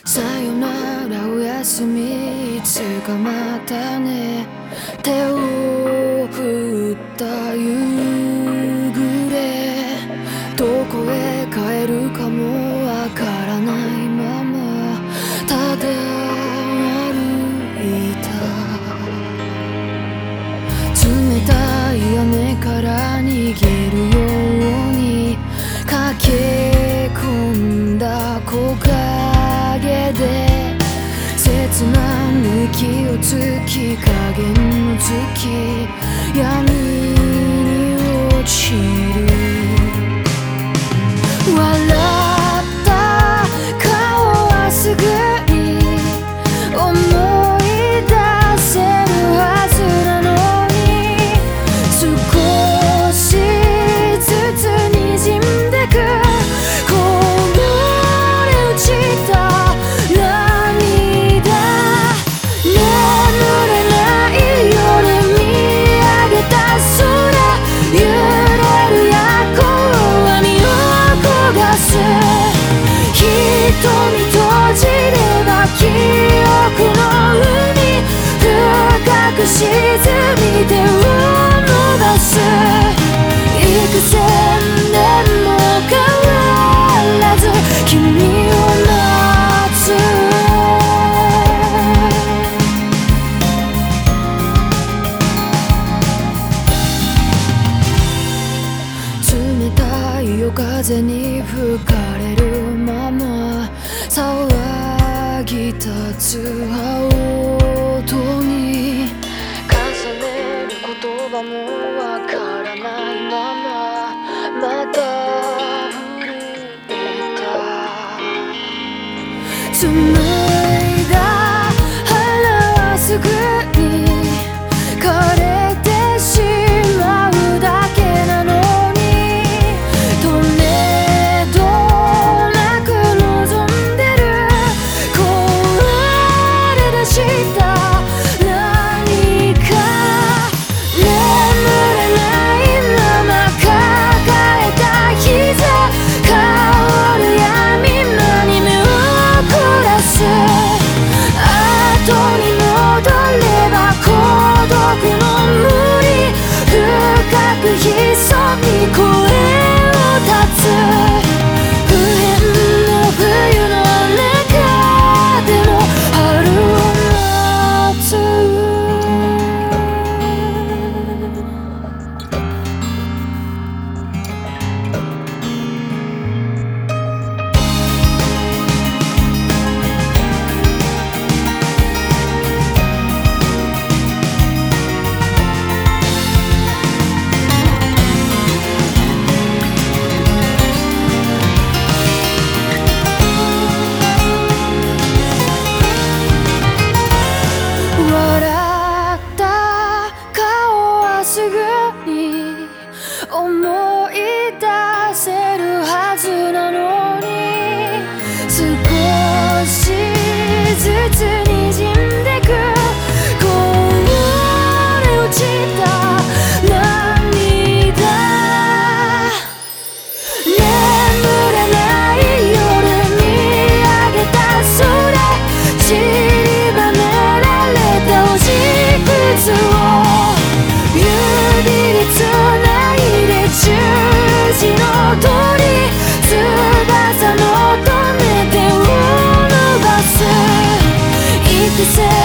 さよならおやすみいつかまたね手を振った夕暮れどこへ帰るかもわからないままただ歩いた冷たい雨から逃げるように駆け込んだ木陰で切なぬ息をつき影の月闇に落ちる笑った顔はすぐに思い出せるはずなのに少しずつ滲んでくこぼれ落ちた涙眠れない夜見上げた空揺れる夜行は身を焦がす瞳閉じれば記憶の海深く沈み手を伸ばす幾千年も変わらず君を待つ冷たい夜風に吹かれるまま騒ぎ立つ青音に重ねる言葉もわからないまままた震えた紡いだ腹はすぐに枯れてしまうだけなのにとめどなく望んでる壊れ出した何か眠れないまま抱えた膝香る闇間に目を凝らす後に戻れば孤独の無理深く潜み声を立つ不変な冬の中でも春を待つ笑った顔はすぐに思い出せるはずなのに少しずつ滲んでくこぼれ落ちた涙眠れない夜見上げた空散りばめられた星屑を指につないで十字の鳥翼の止め手を伸ばす幾千